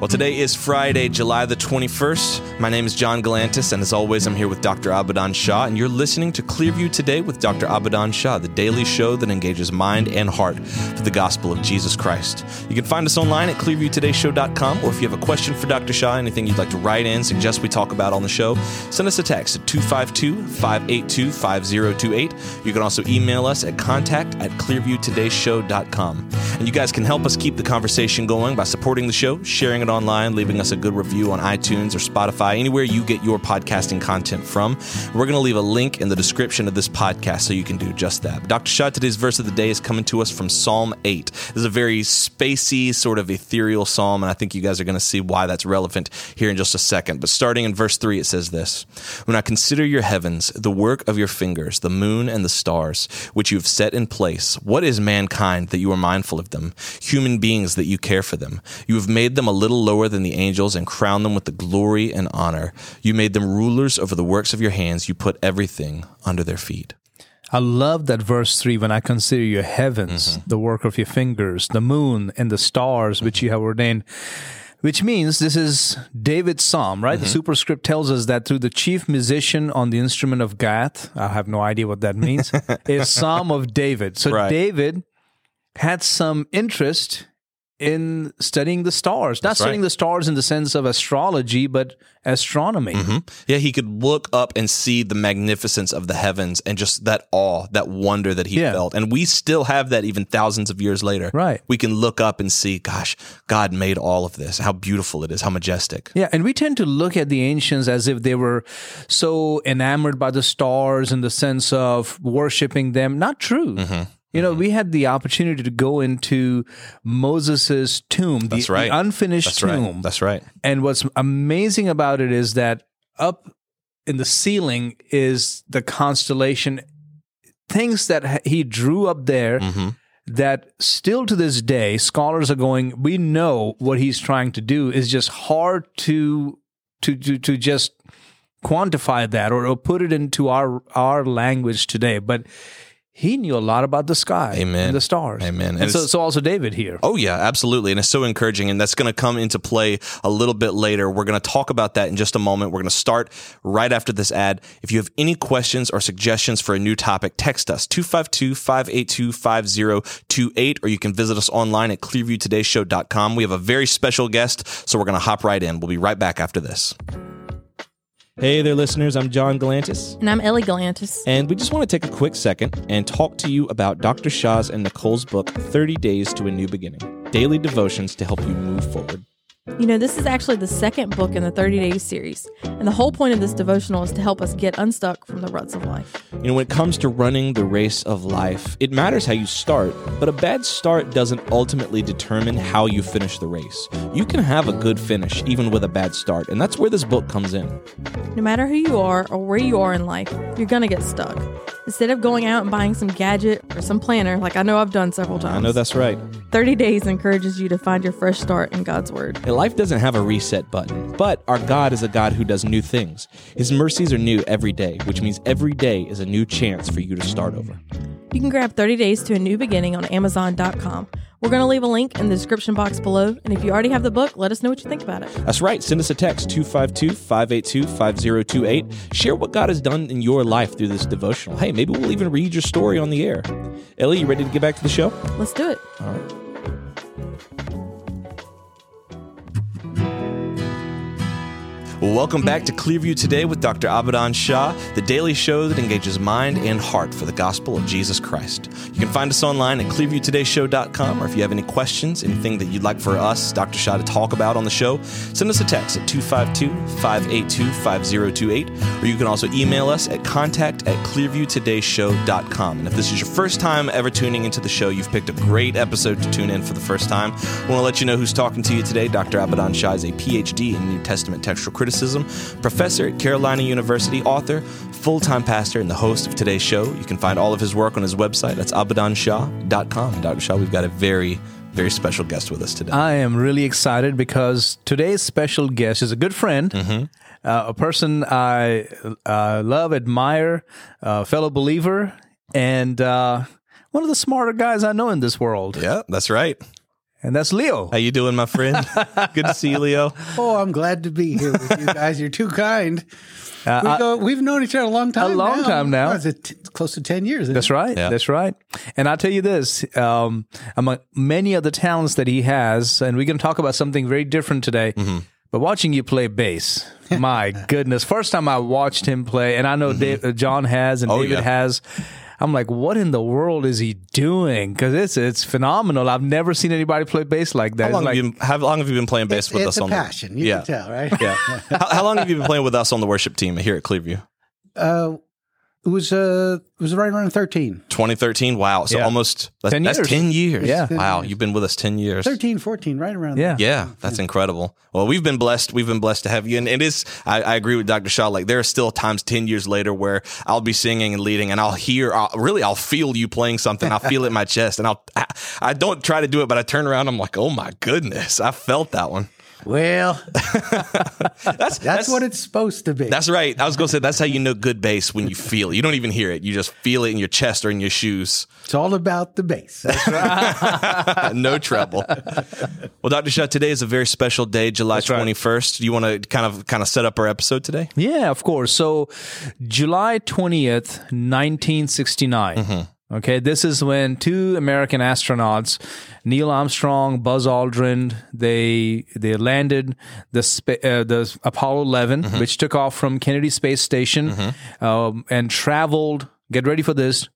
Well, today is Friday, July the 21st. My name is John Galantis, and as always, I'm here with Dr. Abadan Shah, and you're listening to Clearview Today with Dr. Abadan Shah, the daily show that engages mind and heart for the gospel of Jesus Christ. You can find us online at clearviewtodayshow.com, or if you have a question for Dr. Shah, anything you'd like to write in, suggest we talk about on the show, send us a text at 252-582-5028. You can also email us at contact@clearviewtodayshow.com. And you guys can help us keep the conversation going by supporting the show, sharing it online, leaving us a good review on iTunes or Spotify, anywhere you get your podcasting content from. We're going to leave a link in the description of this podcast so you can do just that. But Dr. Shah, today's verse of the day is coming to us from Psalm 8. This is a very spacey, sort of ethereal psalm, and I think you guys are going to see why that's relevant here in just a second. But starting in verse 3, it says this: "When I consider your heavens, the work of your fingers, the moon and the stars, which you have set in place, what is mankind that you are mindful of them, human beings that you care for them? You have made them a little lower than the angels and crowned them with the glory and honor. You made them rulers over the works of your hands. You put everything under their feet." I love that verse 3, when I consider your heavens, the work of your fingers, the moon and the stars which you have ordained. Which means this is David's psalm, right? The superscript tells us that through the chief musician on the instrument of Gath, I have no idea what that means, a psalm of David. So David had some interest in studying the stars. Not studying the stars in the sense of astrology, but astronomy. Yeah, he could look up and see the magnificence of the heavens and just that awe, that wonder that he felt. And we still have that even thousands of years later. Right. We can look up and see, gosh, God made all of this. How beautiful it is, how majestic. Yeah, and we tend to look at the ancients as if they were so enamored by the stars in the sense of worshiping them. Not true. You know, we had the opportunity to go into Moses' tomb, the unfinished tomb. That's right. And what's amazing about it is that up in the ceiling is the constellation, things that he drew up there that still to this day, scholars are going, we know what he's trying to do is just hard to just quantify that or put it into our language today. But he knew a lot about the sky and the stars. Amen. And so also David here. Oh, yeah, absolutely. And it's so encouraging. And that's going to come into play a little bit later. We're going to talk about that in just a moment. We're going to start right after this ad. If you have any questions or suggestions for a new topic, text us 252-582-5028, or you can visit us online at clearviewtodayshow.com. We have a very special guest, so we're going to hop right in. We'll be right back after this. Hey there, listeners. I'm John Galantis. And I'm Ellie Galantis. And we just want to take a quick second and talk to you about Dr. Shah's and Nicole's book, 30 Days to a New Beginning, daily devotions to help you move forward. You know, this is actually the second book in the 30 Days series. And the whole point of this devotional is to help us get unstuck from the ruts of life. You know, when it comes to running the race of life, it matters how you start, but a bad start doesn't ultimately determine how you finish the race. You can have a good finish even with a bad start, and that's where this book comes in. No matter who you are or where you are in life, you're going to get stuck. Instead of going out and buying some gadget or some planner, like I know I've done several times. I know that's right. 30 Days encourages you to find your fresh start in God's Word. And life doesn't have a reset button, but our God is a God who does new things. His mercies are new every day, which means every day is a new chance for you to start over. You can grab 30 Days to a New Beginning on Amazon.com. We're going to leave a link in the description box below, and if you already have the book, let us know what you think about it. That's right. Send us a text, 252-582-5028. Share what God has done in your life through this devotional. Hey, maybe we'll even read your story on the air. Ellie, you ready to get back to the show? Let's do it. All right. Well, welcome back to Clearview Today with Dr. Abadan Shah, the daily show that engages mind and heart for the gospel of Jesus Christ. You can find us online at clearviewtodayshow.com, or if you have any questions, anything that you'd like for us, Dr. Shah, to talk about on the show, send us a text at 252-582-5028, or you can also email us at contact@clearviewtodayshow.com. And if this is your first time ever tuning into the show, you've picked a great episode to tune in for the first time. I want to let you know who's talking to you today. Dr. Abadan Shah is a PhD in New Testament textual criticism, professor at Carolina University, author, full-time pastor, and the host of today's show. You can find all of his work on his website. That's abadanshah.com. Dr. Shah, we've got a very, very special guest with us today. I am really excited because today's special guest is a good friend, a person I love, admire, fellow believer, and one of the smarter guys I know in this world. Yeah, that's right. And that's Leo. How you doing, my friend? Good to see you, Leo. Oh, I'm glad to be here with you guys. You're too kind. We've known each other a long time now. What is it? Close to 10 years. That's right. Yeah. That's right. And I'll tell you this, among many of the talents that he has, and we're going to talk about something very different today, but watching you play bass, my goodness. First time I watched him play, and I know John has and David has, I'm like, what in the world is he doing? Because it's phenomenal. I've never seen anybody play bass like that. How long have you been playing bass with us? It's a passion. You can tell, right? Yeah. How long have you been playing with us on the worship team here at Clearview? It was right around 13. 2013. Wow. So almost 10 years. That's 10 years. Yeah. Wow. You've been with us 10 years. 13, 14, right around there. Yeah. That's incredible. Well, we've been blessed. We've been blessed to have you. And it is, I agree with Dr. Shaw. Like there are still times 10 years later where I'll be singing and leading and I'll feel you playing something. I'll feel it in my chest and I don't try to do it, but I turn around. I'm like, oh my goodness, I felt that one. Well, that's what it's supposed to be. That's right. I was going to say, that's how you know good bass, when you feel it. You don't even hear it. You just feel it in your chest or in your shoes. It's all about the bass. That's right. No trouble. Well, Dr. Shaw, today is a very special day, July 21st. Do you want to kind of set up our episode today? Yeah, of course. So July 20th, 1969. Okay, this is when two American astronauts, Neil Armstrong, Buzz Aldrin, they landed the Apollo 11, which took off from Kennedy Space Station and traveled, get ready for this,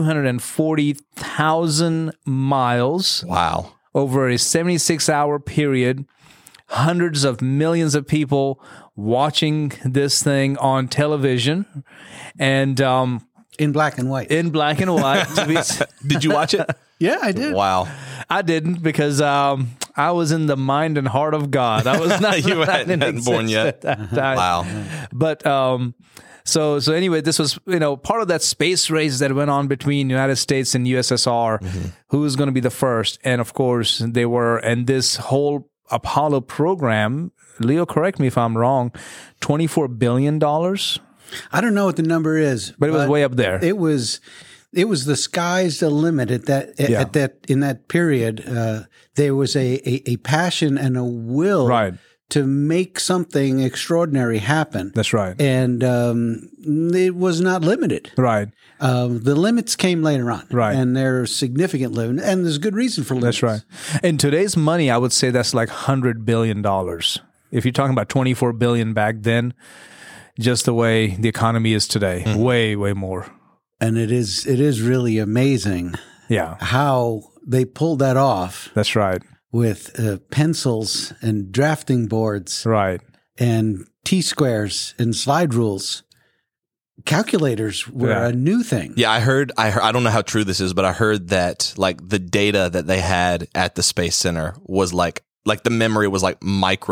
240,000 miles. Wow. Over a 76-hour period. Hundreds of millions of people watching this thing on television. And in black and white. In black and white. Did you watch it? Yeah, I did. Wow. I didn't because I was in the mind and heart of God. I was not. You hadn't born yet. Wow. But so anyway, this was part of that space race that went on between United States and USSR. Who was going to be the first? And of course, they were. And this whole Apollo program, Leo, correct me if I'm wrong, $24 billion. I don't know what the number is, but it was way up there. It was the sky's the limit in that period. There was a passion and a will to make something extraordinary happen. That's right. And it was not limited. Right. The limits came later on. Right. And they're significant limits. And there's good reason for limits. That's right. In today's money, I would say that's like $100 billion. If you're talking about $24 billion back then, just the way the economy is today. Way, way more. And it is really amazing how they pulled that off. That's right. With pencils and drafting boards. Right. And T-squares and slide rules. Calculators were a new thing. Yeah, I heard, I don't know how true this is, but I heard that like the data that they had at the Space Center was like the memory was like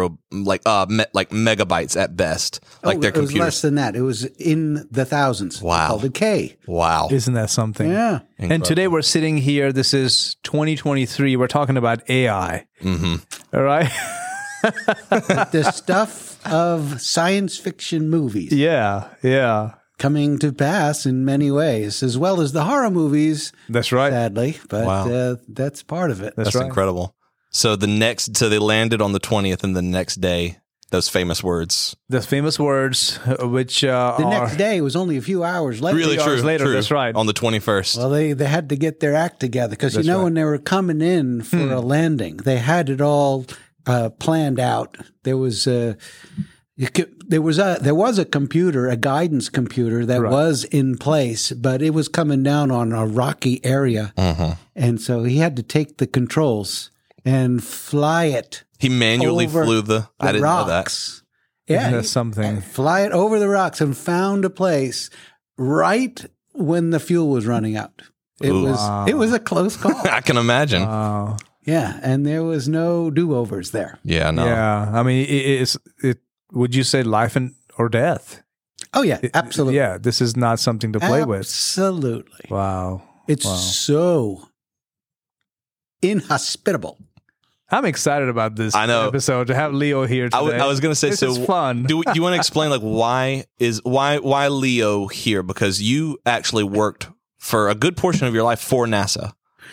megabytes at best. Like their computers. It was less than that. It was in the thousands. Wow. Called a K. Wow. Isn't that something? Yeah. Incredible. And today we're sitting here. This is 2023. We're talking about AI. All right. The stuff of science fiction movies. Yeah. Yeah. Coming to pass in many ways, as well as the horror movies. That's right. Sadly. But that's part of it. That's right. Incredible. So they landed on the 20th, and the next day, those famous words. The famous words, which the next day was only a few hours later. Really true. Later, that's right. On the 21st. Well, they had to get their act together because when they were coming in for a landing, they had it all planned out. There was a computer, a guidance computer that was in place, but it was coming down on a rocky area, and so he had to take the controls and fly it. He manually flew the I didn't rocks. know that. Yeah, that's something. Fly it over the rocks and found a place right when the fuel was running out. It was a close call. I can imagine. Wow. Yeah, and there was no do-overs there. Yeah, no. Yeah, I mean, it would you say life or death? Oh yeah, absolutely. Yeah, this is not something to play with. Absolutely. Wow. It's so inhospitable. I'm excited about this episode to have Leo here today. I was going to say, this is fun. Do you want to explain like why Leo here? Because you actually worked for a good portion of your life for NASA.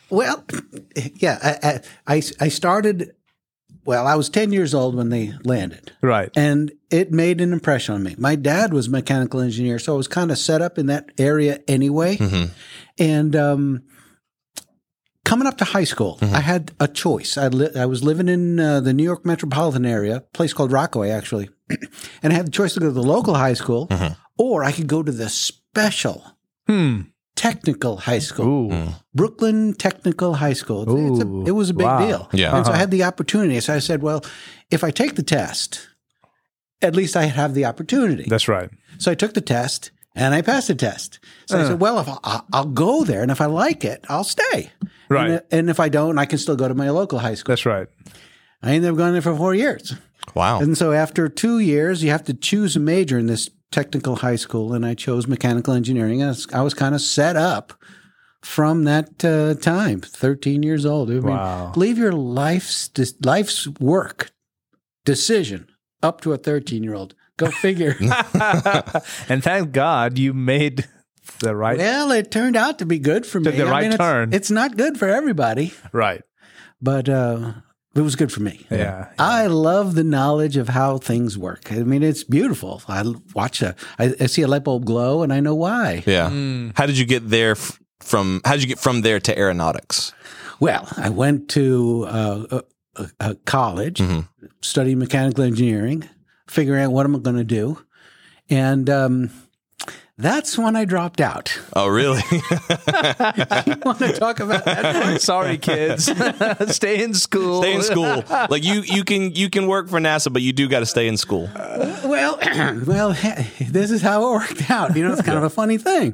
Well, yeah, I started. Well, I was 10 years old when they landed. Right. And it made an impression on me. My dad was a mechanical engineer, so I was kind of set up in that area anyway. Mm-hmm. And coming up to high school, I had a choice. I was living in the New York metropolitan area, a place called Rockaway, actually. And I had the choice to go to the local high school, or I could go to the special technical high school, Brooklyn Technical High School. It was a big deal. Yeah. And so I had the opportunity. So I said, well, if I take the test, at least I have the opportunity. That's right. So I took the test and I passed the test. So I said, well, if I'll go there, and if I like it, I'll stay. Right. And if I don't, I can still go to my local high school. That's right. I ended up going there for 4 years. Wow. And so after 2 years, you have to choose a major in this technical high school, and I chose mechanical engineering. And I was kind of set up from that time, 13 years old. I mean, leave your life's work decision up to a 13-year-old. Go figure. And thank God you made the right. Well, it turned out to be good for me. The right turn. It's not good for everybody. Right. But it was good for me. Yeah. I love the knowledge of how things work. I mean, it's beautiful. I see a light bulb glow, and I know why. Yeah. How did you get there how did you get from there to aeronautics? Well, I went to a college, studying mechanical engineering, figuring out what am I going to do. And that's when I dropped out. Oh, really? You want to talk about that? Sorry, kids. Stay in school. Stay in school. Like you can work for NASA, but you do got to stay in school. Well, this is how it worked out. You know, it's kind of a funny thing.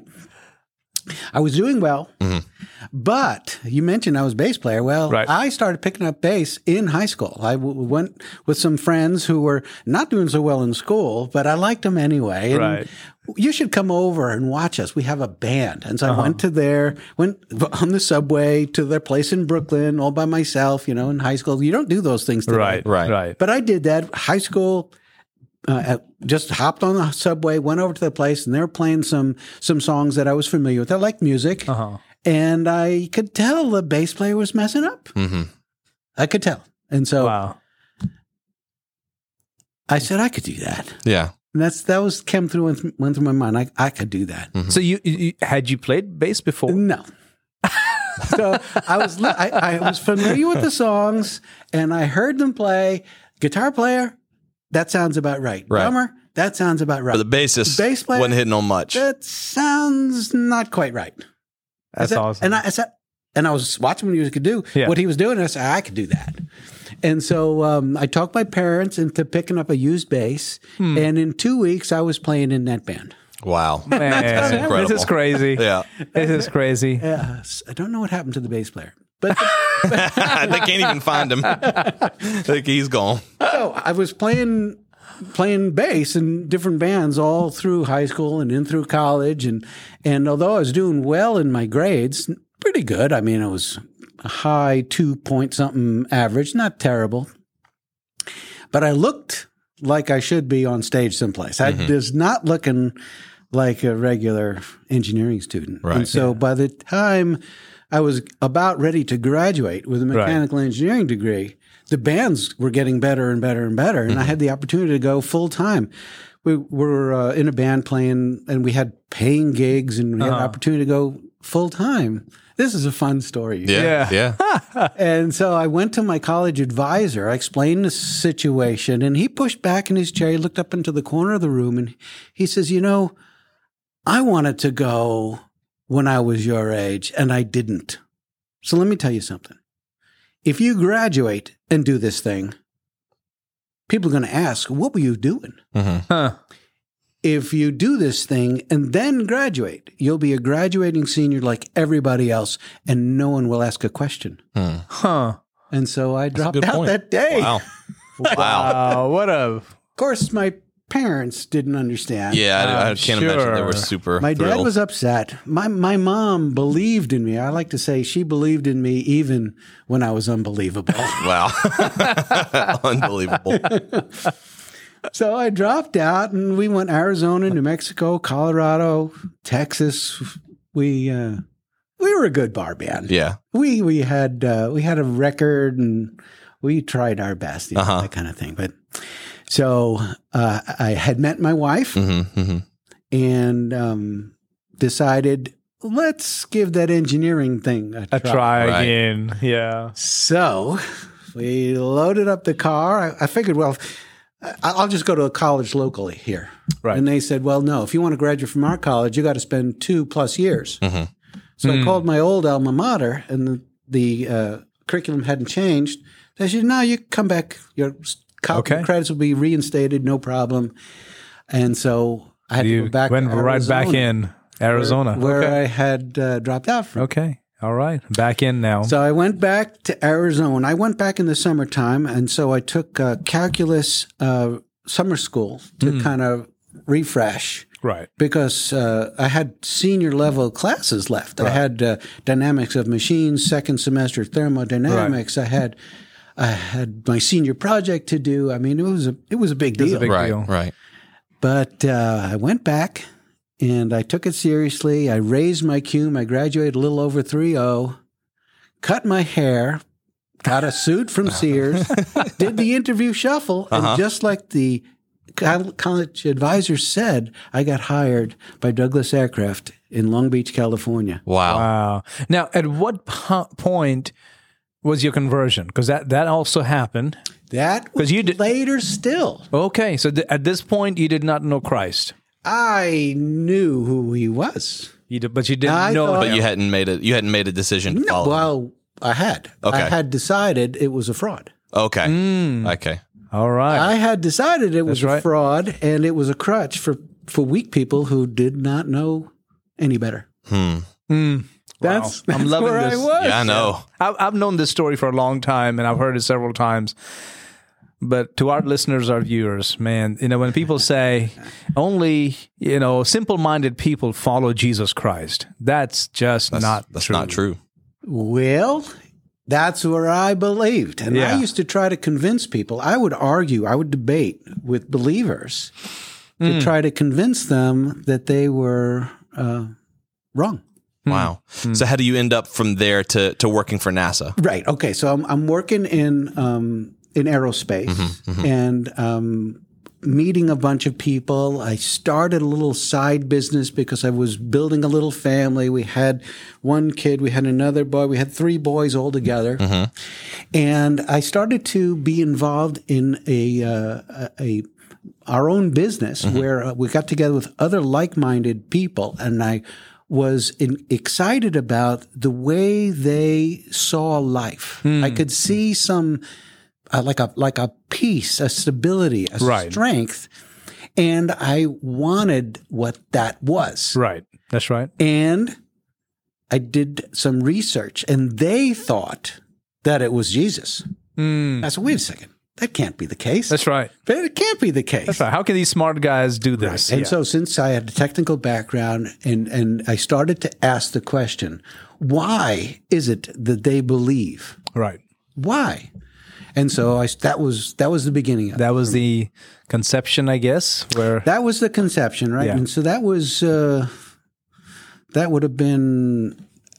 I was doing well, but you mentioned I was a bass player. Well, I started picking up bass in high school. I went with some friends who were not doing so well in school, but I liked them anyway. And you should come over and watch us. We have a band. And so I went on the subway to their place in Brooklyn all by myself, you know, in high school. You don't do those things today. Right. But I did that. High school, just hopped on the subway, went over to the place, and they were playing some songs that I was familiar with. I liked music, and I could tell the bass player was messing up. I could tell, and so I said I could do that. Yeah, and that went through my mind. I could do that. So you had you played bass before? No. So I was familiar with the songs, and I heard them play. Guitar player. That sounds about right. Drummer, that sounds about right. But the bassist player, wasn't hitting on much. That sounds not quite right. That's awesome. And I was watching what he could do, what he was doing, and I said, I could do that. And so I talked my parents into picking up a used bass, and in 2 weeks, I was playing in that band. Wow. Man, that's incredible. This is crazy. Yeah. This is crazy. I don't know what happened to the bass player. But they can't even find him. Like he's gone. So I was playing bass in different bands all through high school and in through college, and although I was doing well in my grades, pretty good. I mean, it was a high 2-point-something average, not terrible. But I looked like I should be on stage someplace. I was not looking like a regular engineering student. Right. And so by the time I was about ready to graduate with a mechanical engineering degree, the bands were getting better and better and better, and I had the opportunity to go full time. We were in a band playing, and we had paying gigs, and we had an opportunity to go full time. This is a fun story. Yeah. And so I went to my college advisor. I explained the situation, and he pushed back in his chair. He looked up into the corner of the room, and he says, "You know, I wanted to go when I was your age, and I didn't. So let me tell you something. If you graduate and do this thing, people are going to ask, what were you doing? If you do this thing and then graduate, you'll be a graduating senior like everybody else, and no one will ask a question." And so I dropped out that day. Wow. Of course, my parents didn't understand. Yeah, I can't imagine they were super My thrilled. dad was upset. My mom believed in me. I like to say she believed in me even when I was unbelievable. Wow. Unbelievable. So I dropped out, and we went Arizona, New Mexico, Colorado, Texas. It we were a good bar band. Yeah. We had a record and we tried our best, that kind of thing. But so I had met my wife and decided, let's give that engineering thing a try again. Yeah. So we loaded up the car. I figured, well, I'll just go to a college locally here. Right. And they said, well, no, if you want to graduate from our college, you got to spend 2+ years. So I called my old alma mater, and the curriculum hadn't changed. They said, no, you come back. Your credits will be reinstated, no problem. And so I had to go back. Went right back in Arizona, where I had dropped out from. Okay. All right. Back in now. So I went back to Arizona. I went back in the summertime, and so I took calculus summer school to kind of refresh. Right. Because I had senior level classes left. Right. I had dynamics of machines, second semester thermodynamics. Right. I had my senior project to do. I mean, it was a big deal. Right. But I went back. And I took it seriously. I raised my cum. I graduated a little over 3.0, cut my hair, got a suit from Sears, did the interview shuffle, and just like the college advisor said, I got hired by Douglas Aircraft in Long Beach, California. Wow. Now, at what point was your conversion? Because that also happened. That was later still. Okay, so at this point, you did not know Christ. I knew who he was. But you didn't know. But you hadn't made a decision to follow him. Well, I had. Okay. I had decided it was a fraud. Okay. Okay. All right. I had decided it was a fraud, and it was a crutch for weak people who did not know any better. That's I'm loving where this. I was. Yeah, I know. I've known this story for a long time, and I've heard it several times. But to our listeners, our viewers, man, when people say only, simple-minded people follow Jesus Christ, that's not true. Well, that's where I believed. And I used to try to convince people. I would argue, I would debate with believers to try to convince them that they were wrong. Wow. So how do you end up from there to working for NASA? Right. Okay. So I'm working in aerospace and meeting a bunch of people. I started a little side business because I was building a little family. We had one kid, we had another boy, we had 3 boys all together. And I started to be involved in our own business where we got together with other like-minded people, and I was excited about the way they saw life. I could see some like a peace, a stability, a strength, and I wanted what that was. Right. That's right. And I did some research, and they thought that it was Jesus. I said, wait a second. That can't be the case. That's right. It can't be the case. That's right. How can these smart guys do this? Right. And so since I had a technical background and I started to ask the question, why is it that they believe? Right. Why? And so that was the beginning of it. That was the conception, I guess, that was the conception, right? Yeah. And so that was that would have been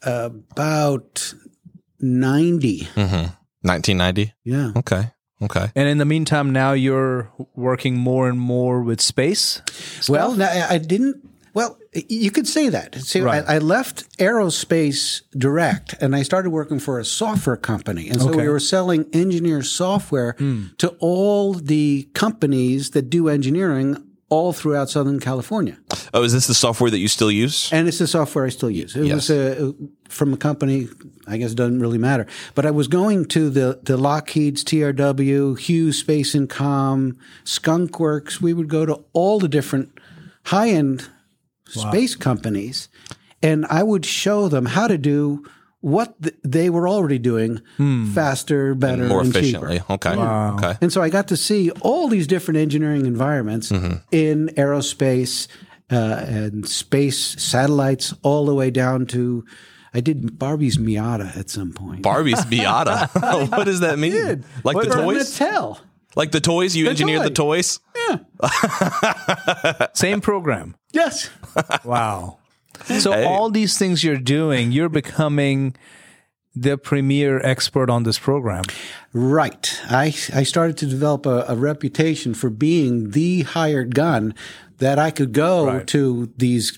about 90. 1990? Yeah. Okay. And in the meantime, now you're working more and more with space stuff? Well, I didn't. Well, you could say that. See, I left Aerospace Direct, and I started working for a software company. And so we were selling engineer software to all the companies that do engineering all throughout Southern California. Oh, is this the software that you still use? And it's the software I still use. It was from a company, I guess it doesn't really matter. But I was going to the Lockheed's, TRW, Hughes Space and Com, Skunk Works. We would go to all the different high-end space companies, and I would show them how to do what they were already doing faster, better, and more and efficiently. Cheaper. Okay. Wow. Okay. And so I got to see all these different engineering environments in aerospace and space satellites, all the way down to I did Barbie's Miata at some point. Barbie's Miata? What does that mean? Like the toys? Mattel. Like the toys? You engineered the toys? Yeah. Same program. Yes. Wow. So all these things you're doing, you're becoming the premier expert on this program. Right. I started to develop a reputation for being the hired gun that I could go to these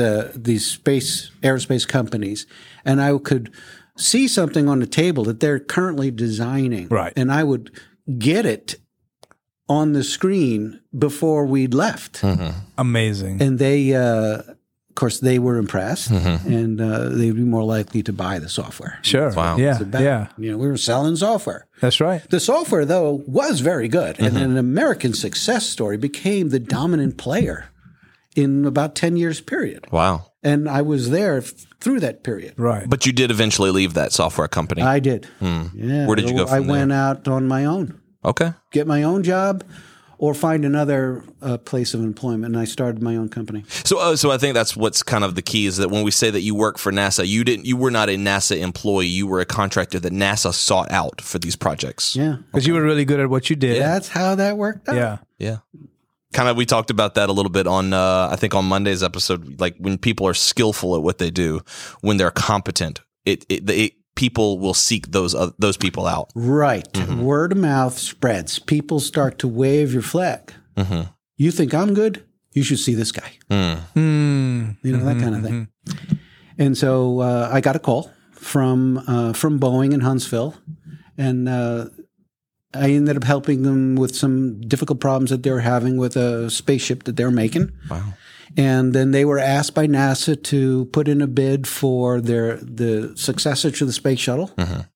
aerospace companies, and I could see something on the table that they're currently designing, and I would get it on the screen before we'd left. Amazing. And they, of course, they were impressed, and they'd be more likely to buy the software. Sure. Wow. Yeah. We were selling software. That's right. The software, though, was very good, and an American success story became the dominant player in about 10 years period. Wow. And I was there through that period. Right. But you did eventually leave that software company. I did. Yeah. Where did you go from there? I went out on my own. Okay. Get my own job or find another place of employment, and I started my own company. So I think that's what's kind of the key is that when we say that you work for NASA, you were not a NASA employee. You were a contractor that NASA sought out for these projects. Yeah. Because you were really good at what you did. That's how that worked out. Yeah. Kind of, we talked about that a little bit on, I think on Monday's episode, like when people are skillful at what they do, when they're competent, people will seek those people out. Right. Word of mouth spreads. People start to wave your flag. You think I'm good? You should see this guy. That kind of thing. And so I got a call from Boeing in Huntsville, and I ended up helping them with some difficult problems that they were having with a spaceship that they were making. Wow. And then they were asked by NASA to put in a bid for the successor to the space shuttle.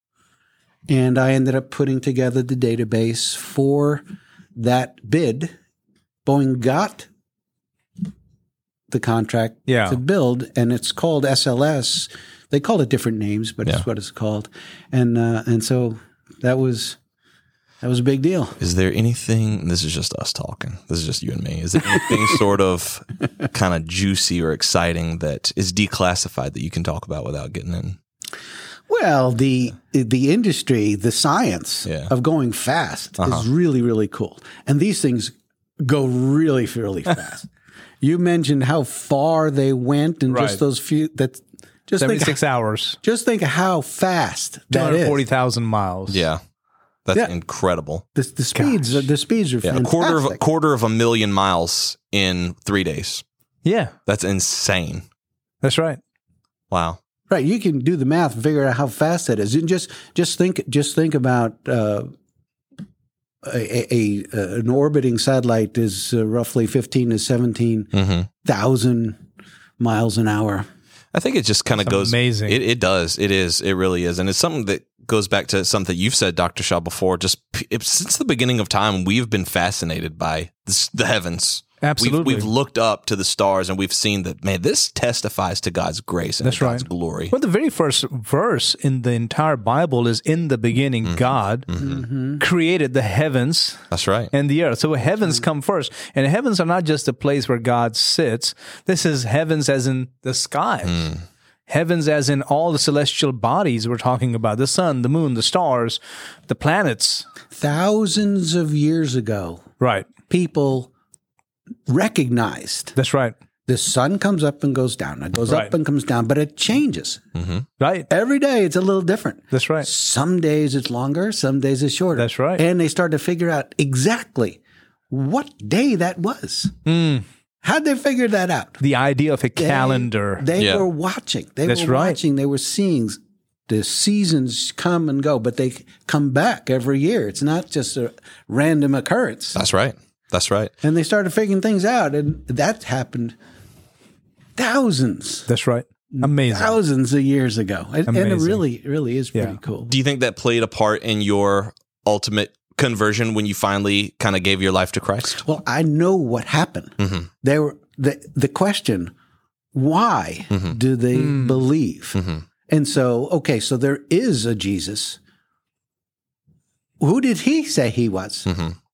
And I ended up putting together the database for that bid. Boeing got the contract to build, and it's called SLS. They called it different names, but it's what it's called. And so that was a big deal. Is there anything, this is just us talking, this is just you and me, is there anything sort of kind of juicy or exciting that is declassified that you can talk about without getting in? Well, the industry, the science of going fast is really, really cool. And these things go really, really fast. You mentioned how far they went in just those few, just 76 hours. Just think of how fast that is. 240,000 miles. Yeah. That's incredible. The speeds are fantastic. A quarter of a million miles in 3 days. Yeah. That's insane. That's right. Wow. Right. You can do the math and figure out how fast that is. And just think about an orbiting satellite is roughly 15 to 17,000 miles an hour. I think it just kind of goes amazing. It does. It is. It really is. And it's something that goes back to something you've said, Dr. Shaw, before. Just since the beginning of time, we've been fascinated by the heavens. Absolutely. We've looked up to the stars and we've seen that, man, this testifies to God's grace and God's glory. Well, the very first verse in the entire Bible is, in the beginning, God created the heavens. That's right. And the earth. So heavens come first. And heavens are not just a place where God sits. This is heavens as in the skies. Heavens as in all the celestial bodies we're talking about. The sun, the moon, the stars, the planets. Thousands of years ago, people recognized. That's right. The sun comes up and goes down. It goes up and comes down, but it changes. Right. Every day it's a little different. That's right. Some days it's longer, some days it's shorter. That's right. And they start to figure out exactly what day that was. How'd they figure that out? The idea of a calendar. They were watching. They were watching. They were seeing the seasons come and go, but they come back every year. It's not just a random occurrence. That's right. That's right. And they started figuring things out, and that happened thousands. That's right. Amazing. Thousands of years ago. And it really is pretty cool. Do you think that played a part in your ultimate conversion when you finally kind of gave your life to Christ? Well, I know what happened. They were the question, why do they believe? And so, okay, so there is a Jesus. Who did he say he was?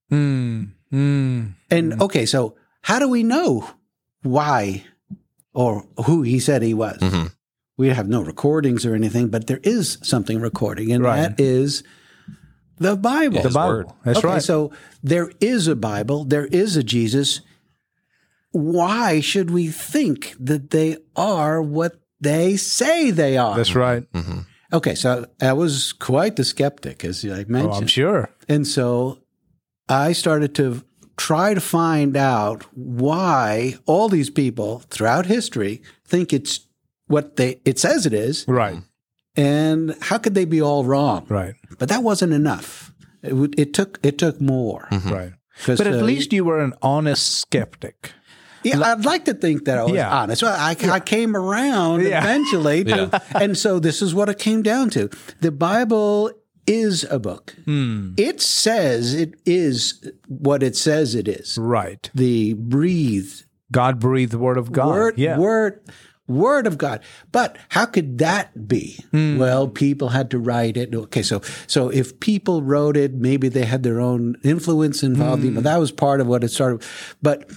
And okay, so how do we know why or who he said he was? We have no recordings or anything, but there is something recording, and that is the Bible. The Bible. That's right. So there is a Bible. There is a Jesus. why should we think that they are what they say they are? That's right. Mm-hmm. Okay, so I was quite the skeptic, as I mentioned. Oh, I'm sure. And so I started to try to find out why all these people throughout history think it's what it says it is. Right. And how could they be all wrong? Right. But that wasn't enough. It took more. Mm-hmm. Right. But at least you were an honest skeptic. Yeah, I'd like to think that I was honest. Well, I came around eventually. And so this is what it came down to. The Bible is a book. It says it is what it says it is. Right. The God-breathed Word of God. Word of God. But how could that be? Well, people had to write it. Okay, so if people wrote it, maybe they had their own influence involved. You know, that was part of what it started. But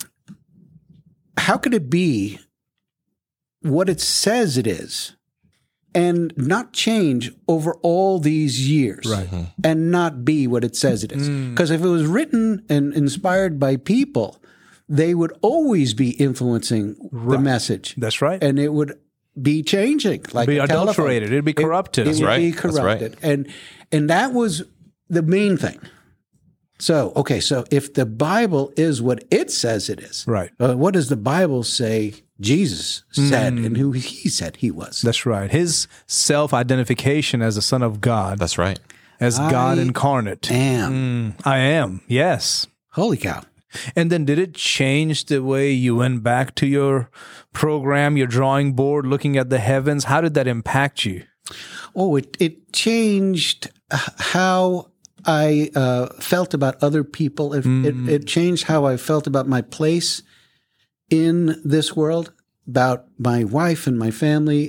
how could it be what it says it is and not change over all these years and not be what it says it is? Because if it was written and inspired by people, they would always be influencing the message. That's right. And it would be changing. Like be adulterated. It'd be corrupted. It would be corrupted. Right. And that was the main thing. So if the Bible is what it says it is, right? What does the Bible say Jesus said and who he said he was? That's right. His self-identification as the Son of God. That's right. As God incarnate. I am. Yes. Holy cow. And then did it change the way you went back to your program, your drawing board, looking at the heavens? How did that impact you? Oh, it changed how I felt about other people. It changed how I felt about my place in this world, about my wife and my family,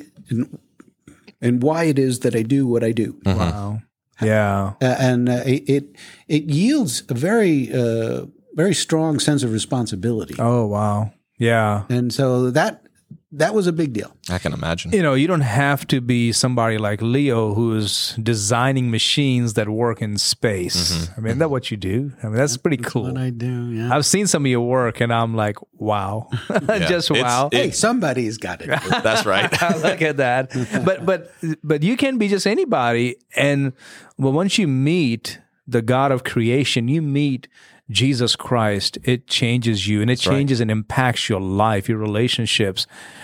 and why it is that I do what I do. Mm-hmm. Wow. Yeah. And it yields a very strong sense of responsibility. Oh, wow. Yeah. And so that was a big deal. I can imagine. You know, you don't have to be somebody like Leo who's designing machines that work in space. Mm-hmm. I mean, that's what you do. I mean, that's pretty cool. What I do, yeah. I've seen some of your work, and I'm like, wow. Just wow. Hey, somebody's got it. That's right. Look at that. But you can be just anybody. And once you meet the God of creation, you meet Jesus Christ, it changes you, and it changes and impacts your life, your relationships,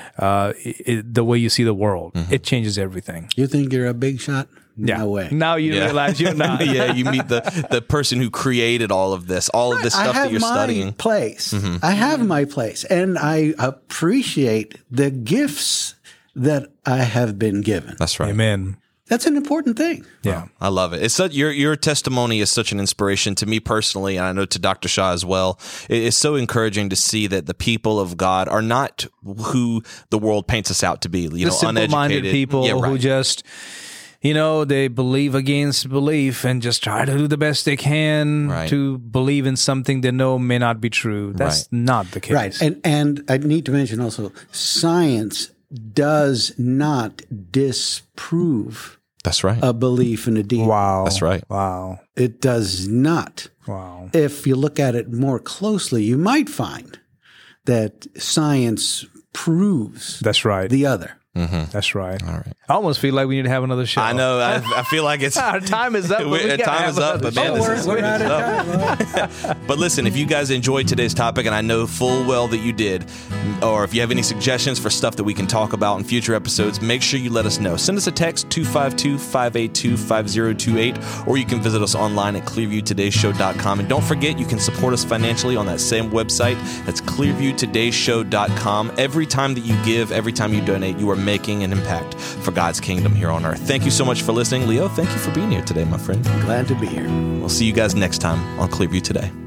the way you see the world. Mm-hmm. It changes everything. You think you're a big shot? No way. Now you realize you're not. You meet the person who created all of this stuff that you're studying. I have my place, and I appreciate the gifts that I have been given. That's right. Amen. That's an important thing. Yeah, I love it. It's such, your testimony is such an inspiration to me personally, and I know to Dr. Shah as well. It's so encouraging to see that the people of God are not who the world paints us out to be. The simple-minded people who just, they believe against belief and just try to do the best they can to believe in something they know may not be true. That's not the case. Right. And I need to mention also, science does not disprove a belief in a deity. Wow. That's right. Wow. It does not. Wow. If you look at it more closely, you might find that science proves the other. Mm-hmm. That's right. All right. I almost feel like we need to have another show. I know. I feel like it's our time is up. Time is up. But man, we're out of time. But listen, if you guys enjoyed today's topic, and I know full well that you did, or if you have any suggestions for stuff that we can talk about in future episodes, make sure you let us know. Send us a text 252-582-5028, or you can visit us online at clearviewtodayshow.com. And don't forget, you can support us financially on that same website. That's clearviewtodayshow.com. Every time that you give, every time you donate, you are making an impact for God's kingdom here on earth. Thank you so much for listening. Leo, thank you for being here today, my friend. Glad to be here. We'll see you guys next time on Clearview Today.